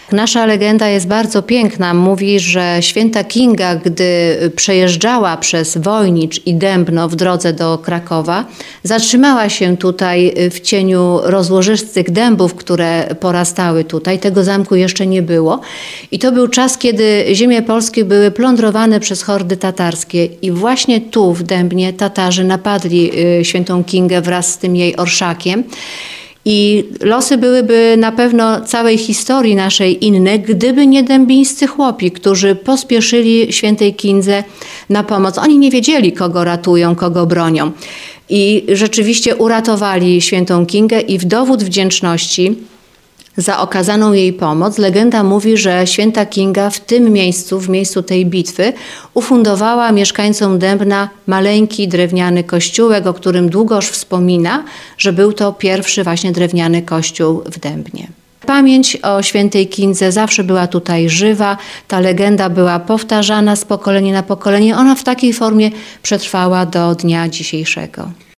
Nasza legenda jest bardzo piękna. Mówi, że święta Kinga, gdy przejeżdżała przez Wojnicz i Dębno w drodze do Krakowa, zatrzymała się tutaj w cieniu rozłożystych dębów, które porastały tutaj. Tego zamku jeszcze nie było. I to był czas, kiedy ziemie polskie były plądrowane przez hordy tatarskie. I właśnie tu w Dębnie Tatarzy napadli świętą Kingę wraz z tym jej orszakiem. I losy byłyby na pewno całej historii naszej inne, gdyby nie dębińscy chłopi, którzy pospieszyli świętej Kindze na pomoc. Oni nie wiedzieli, kogo ratują, kogo bronią. I rzeczywiście uratowali świętą Kingę i w dowód wdzięczności za okazaną jej pomoc legenda mówi, że święta Kinga w tym miejscu, w miejscu tej bitwy, ufundowała mieszkańcom Dębna maleńki drewniany kościółek, o którym Długosz wspomina, że był to pierwszy właśnie drewniany kościół w Dębnie. Pamięć o świętej Kindze zawsze była tutaj żywa, ta legenda była powtarzana z pokolenia na pokolenie, ona w takiej formie przetrwała do dnia dzisiejszego.